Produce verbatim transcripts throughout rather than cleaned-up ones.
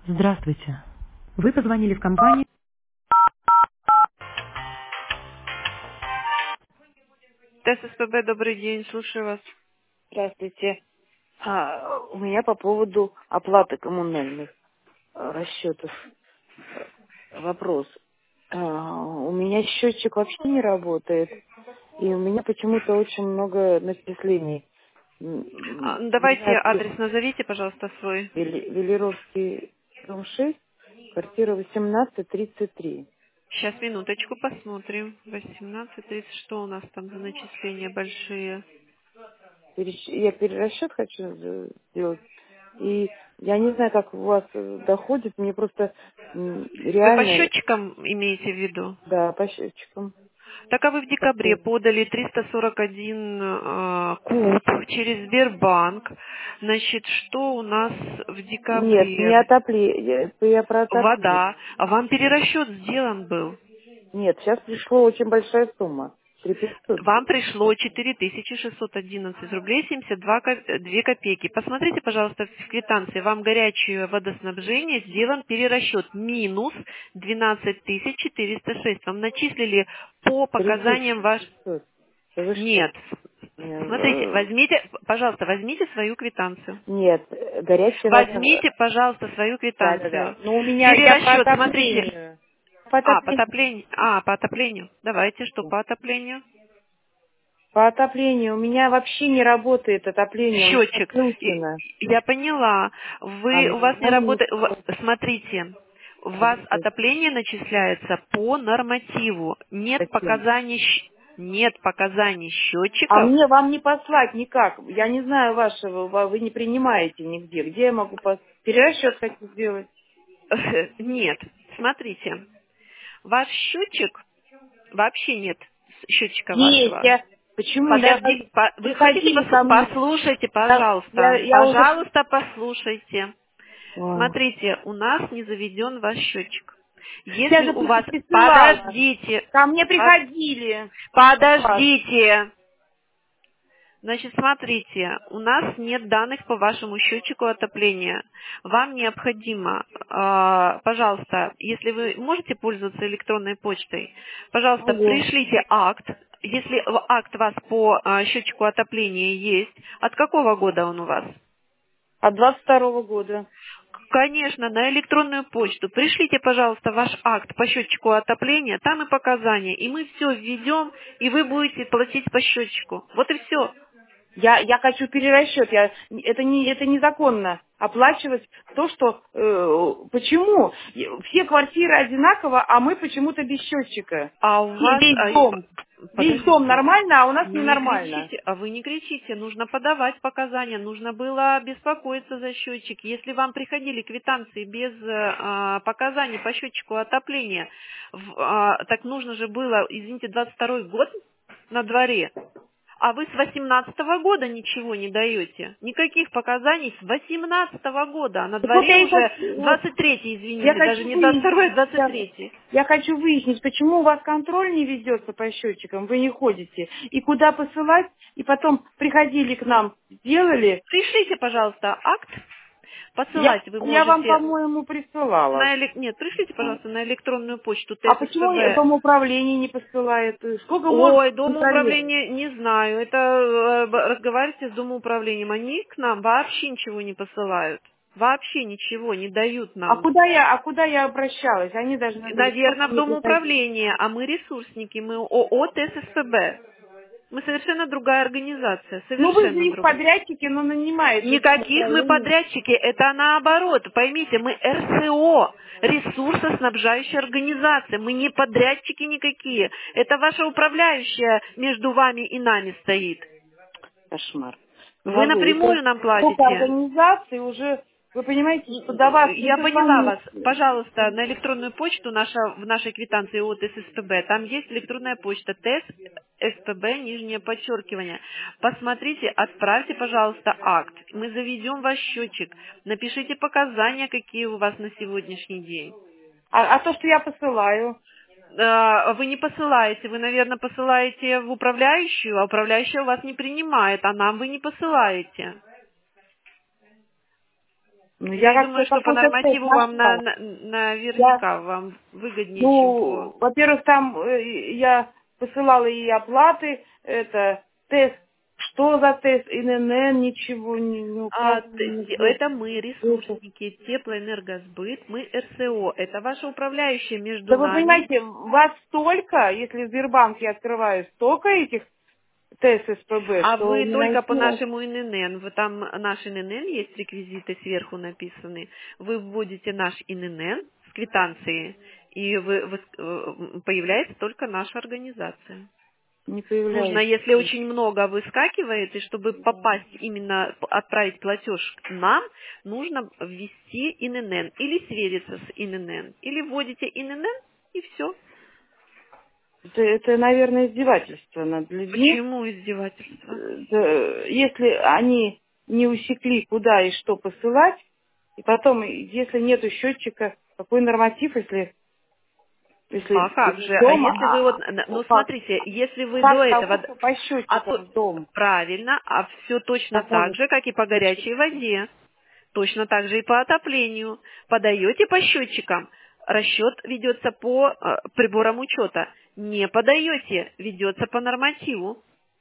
Здравствуйте. Вы позвонили в компанию. ТССПБ, добрый день, слушаю вас. Здравствуйте. А, у меня по поводу оплаты коммунальных э, расчетов вопрос. А, у меня счетчик вообще не работает, и у меня почему-то очень много начислений. М, А, м, ну, Не давайте знаю, адрес назовите, пожалуйста, свой. Вели- Велеровский, дом шесть, квартира восемнадцать тридцать три. Сейчас, минуточку, посмотрим. восемнадцать тридцать, что у нас там за начисления большие? Перещ- Я перерасчет хочу э, сделать, и я не знаю, как у вас э, доходит, мне просто м, Вы по реально, счетчикам имеете в виду? да, по счетчикам. Так, а вы в декабре Такое. подали триста сорок один э, куб через Сбербанк. Значит, что у нас в Нет, не декабре? отопление. Я про отопление. Вода. А вам перерасчет сделан был? Нет, сейчас пришло очень большая сумма. Три пятьсот. Вам пришло четыре тысячи шестьсот одиннадцать рублей семьдесят два ко- две копейки. Посмотрите, пожалуйста, в квитанции. Вам горячее водоснабжение сделан перерасчет минус двенадцать тысяч четыреста шесть. Вам начислили по Три показаниям тысячи ваш... шестьсот. Да вы что? Нет. Смотрите, Э, возьмите, пожалуйста, возьмите свою квитанцию. Нет, э, горячая вода. Возьмите, пожалуйста, свою Да, да, да. квитанцию. Но у меня, я по Перерасчет, смотрите. отоплению. По А, по отоплению. отоплению. А, по отоплению. Давайте, что по отоплению? По отоплению. У меня вообще не работает отопление. У меня Счетчик. И- включено. Я поняла. А Вы, у вас не меня не работает... у ва- Смотрите, у вас работает. отопление начисляется по нормативу. Нет Зачем? показаний, щ- нет показаний А счетчиков. мне вам не послать никак. Я не знаю вашего, ва- вы не принимаете нигде. Где я могу пос... перерасчет хочу сделать? Нет. Смотрите, ваш счетчик, вообще нет счетчика Есть, вашего. я... Почему? Я Подожди, хожу- по- вы хотите приходили ко послу- мне. послушайте, Я, я, пожалуйста, я уже... пожалуйста, послушайте. Ой. Смотрите, у нас не заведен ваш счетчик. Я Если же у при- вас... присылала. Подождите. Ко мне По- приходили. Вас. Подождите. Значит, смотрите, у нас нет данных по вашему счетчику отопления. Вам необходимо, э, пожалуйста, если вы можете пользоваться электронной почтой, пожалуйста, Могу. пришлите акт. Если в- акт у вас по э, счетчику отопления есть, от какого года он у вас? От двадцать второго года. Конечно, на электронную почту. Пришлите, пожалуйста, ваш акт по счетчику отопления, там и показания, и мы все введем, и вы будете платить по счетчику. Вот и все. Я, я хочу перерасчет. Я, это, не, это незаконно. Оплачивать то, что... э, почему? Все квартиры одинаково, а мы почему-то без счетчика. А у Все, вас... весь а, и- п- дом. Весь дом подождите. нормально, а у нас Не ненормально. кричите, а вы не кричите, нужно подавать показания, нужно было беспокоиться за счетчик. Если вам приходили квитанции без э, а, показаний по счетчику отопления, в- а, так нужно же было, извините, двадцать второй год на дворе, а вы с восемнадцатого года ничего не даете. Никаких показаний с восемнадцатого года, а на Так вот я дворе и уже хочу, вот, двадцать третий, я извините, даже хочу не двадцать второй, а выяснить, двадцать я, третий. я хочу выяснить, почему у вас контроль не ведется по счетчикам, вы не ходите, и куда посылать, и потом приходили к нам, сделали. Пришлите, пожалуйста, акт. Я, Посылать вы я вам, можете по-моему, присылала. на эле- нет, пришлите, пожалуйста, на электронную почту А почему ТССПБ. дом управления не посылает? Сколько можно Ой, Дома контролировать? управления не знаю. Это э, б- разговаривайте с Домоуправлением. Они к нам вообще ничего не посылают. Вообще ничего не дают А нам. куда я, а куда я обращалась? Они должны были Наверное, сколько в мне приходить? Домоуправление, а мы ресурсники, мы ООО ТССПБ. Мы совершенно другая организация, Ну вы же совершенно их другая. подрядчики, но нанимаете дом Никаких мы управления. подрядчики, это наоборот. Поймите, мы РСО, ресурсоснабжающая организация. Мы не подрядчики никакие. Это ваша управляющая между вами и нами стоит. Кошмар. Не Вы могу. Это напрямую нам сколько платите. организаций уже, вы понимаете, что до вас не Я поняла вас. дозвониться. Пожалуйста, на электронную почту наша, в нашей квитанции от ССПБ, там есть электронная почта тест СПБ, нижнее подчеркивание. Посмотрите, отправьте, пожалуйста, акт. Мы заведем ваш счетчик. Напишите показания, какие у вас на сегодняшний день. А, а то, что я посылаю, Э, Вы не посылаете, вы, наверное, посылаете в управляющую, а управляющая у вас не принимает, а нам вы не посылаете. Ну, я, я думаю, что по нормативу вам на, на, наверняка я... вам выгоднее, ну, чем по... во-первых, там э, я посылала и оплаты, это тест. Что за тест? ИНН, ничего не, не а, указано. Это мы, ресурсники, теплоэнергосбыт, мы РСО. Это ваша управляющая между Да вы нами. понимаете, вас столько, если в Сбербанке открываю, столько этих тест СПБ, А что вы не только найти. по нашему ИНН, вы там наш ИНН есть, реквизиты сверху написаны. Вы вводите наш ИНН с квитанции, и вы, вы, появляется только наша организация. Не Нужно, появляется. если очень много выскакивает, и чтобы попасть именно, отправить платеж к нам, нужно ввести ИНН или свериться с ИНН. Или вводите ИНН, и все. Это, это, наверное, издевательство над людьми. Почему издевательство? Да, если они не усекли, куда и что посылать, и потом, если нету счетчика, какой норматив, если, если А как же? А дома, если вы вот, а, ну как, смотрите, если вы до как этого, того, по а счетчикам то, в дом, правильно, а все точно как так может же, как и по горячей воде, точно так же и по отоплению. Подаете по счетчикам, расчет ведется по э, приборам учета. Не подаете, ведется по нормативу.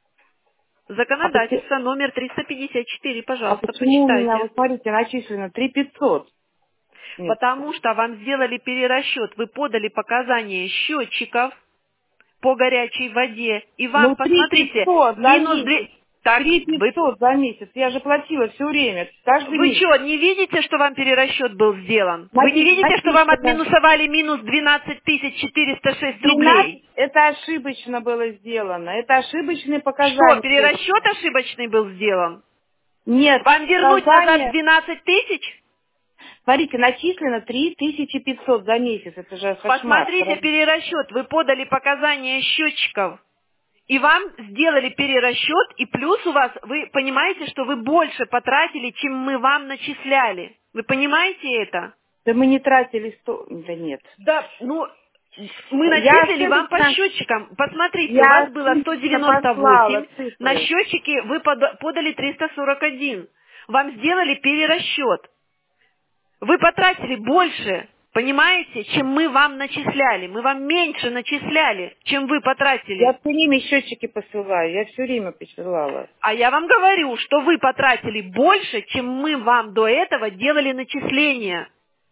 а, почему, Законодательство номер триста пятьдесят четыре, а пожалуйста, почему у меня, прочитайте. вот смотрите, начислено три пятьсот? Нет. Потому что вам сделали перерасчет, вы подали показания счетчиков по горячей воде, и вам, Ну, три посмотрите, пятьсот за минус месяц. две... Так, Три вы, пятьсот за месяц. Я же платила все время, каждый вы месяц. что, не видите, что вам перерасчет был сделан? Вы не Напи- видите, что вам Написано, отминусовали минус двенадцать тысяч четыреста шесть двенадцать, рублей? это ошибочно было сделано. Это ошибочные Что, показания. перерасчет ошибочный был сделан? Нет, Вам вернуть назад показания. двенадцать тысяч? Смотрите, начислено три тысячи пятьсот за месяц. Это же кошмар. Посмотрите перерасчет, вы подали показания счетчиков. И вам сделали перерасчет, и плюс у вас, вы понимаете, что вы больше потратили, чем мы вам начисляли. Вы понимаете это? Да мы не тратили сто... Да нет. Да, ну, мы Я начислили вам по ошибочно, счетчикам. Посмотрите, у я вас было ошибочно послала сто девяносто восемь, на цифры. счетчике вы пода- подали триста сорок один. Вам сделали перерасчет. Вы потратили больше, понимаете, чем мы вам начисляли. Мы вам меньше начисляли, чем вы Я потратили. все время счетчики посылаю. Я все время посылала. А я вам говорю, что вы потратили больше, чем мы вам до этого делали начисления.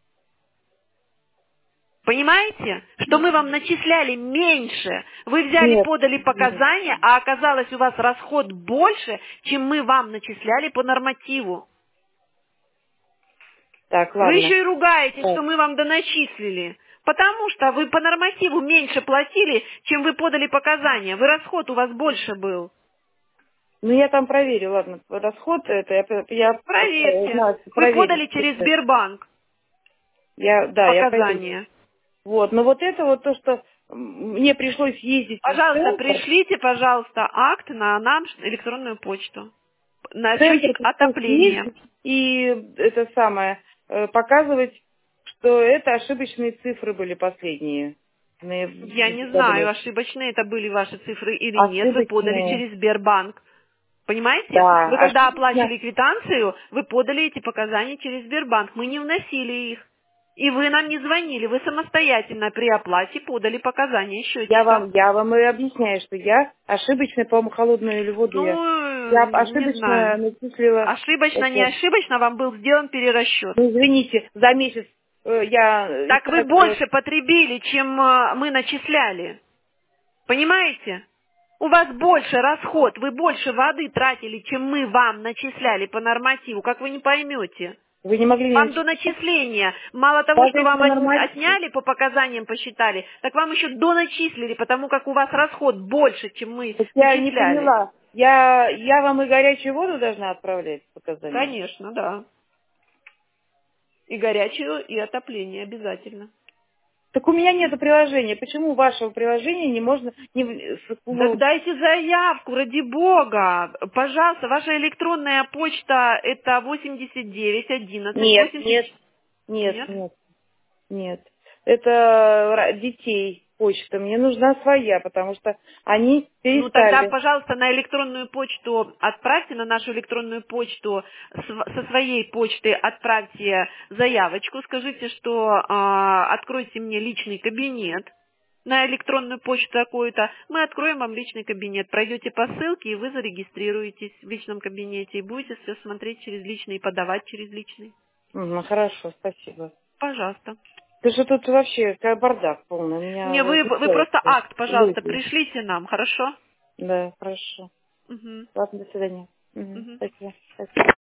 Понимаете? Что мы вам начисляли меньше. Вы взяли, Нет. подали Нет. показания, а оказалось у вас расход больше, чем мы вам начисляли по нормативу. Так, Вы ладно. еще и ругаетесь, Так. что мы вам доначислили. Потому что вы по нормативу меньше платили, чем вы подали показания. Вы расход у вас больше был. Ну, я там проверю, ладно, расход это, я, я э, Проверьте. знаю, Вы проверю. подали через Сбербанк Я, да, я проверю. показания. Вот, но вот это вот то, что м, мне пришлось ездить в Пожалуйста, центр, пришлите, пожалуйста, акт на нам электронную почту. в На центр счетчик пришлось отопления. ездить и это самое, э, показывать, что это ошибочные цифры были последние. На- Я не знаю, ошибочные это были ваши цифры или нет. Вы подали Ошибочные, через Сбербанк. Понимаете? да, Вы когда ошибочно. оплачивали квитанцию, вы подали эти показания через Сбербанк. Мы не вносили их. И вы нам не звонили. Вы самостоятельно при оплате подали показания Я счетчиков. вам, я вам и объясняю, что я ошибочно, по-моему, холодную или воду я, я Ну, не ошибочно знаю. начислила. Ошибочно, не Это, ошибочно, вам был сделан перерасчет. ну, извините, за месяц э, я и Так вы так, э, больше потребили, чем э, мы начисляли. Понимаете? У вас больше расход, вы больше воды тратили, чем мы вам начисляли по нормативу. Как вы не поймете? вы не могли меня Вам до начислить. начисления, мало того, Даже что вам если от- норматив. отняли, по показаниям посчитали, так вам еще доначислили, потому как у вас расход больше, чем мы Так я не начисляли. поняла. Я, я вам и горячую воду должна отправлять показания? Конечно, да. И горячую, и отопление обязательно. Так у меня нет приложения. Почему у вашего приложения не можно... Не, в- с- Так ну, дайте заявку, ради бога. Пожалуйста, ваша электронная почта это восемьдесят девять одиннадцать нет, восемьдесят. нет, нет, Нет? нет, нет. Это ра- детей. почта, мне нужна своя, потому что они перестали. Ну тогда, пожалуйста, на электронную почту отправьте, на нашу электронную почту со своей почты отправьте заявочку, скажите, что а, откройте мне личный кабинет на электронную почту такую-то, мы откроем вам личный кабинет, пройдете по ссылке, и вы зарегистрируетесь в личном кабинете, и будете все смотреть через личный и подавать через личный. Ну, хорошо, спасибо. Пожалуйста. Ты же тут вообще как бардак полный. Меня Не, вы, вы просто возмущает акт, пожалуйста, люди. пришлите нам, хорошо? Да, хорошо. Угу. Ладно, до свидания. Угу. Угу. Спасибо. Спасибо.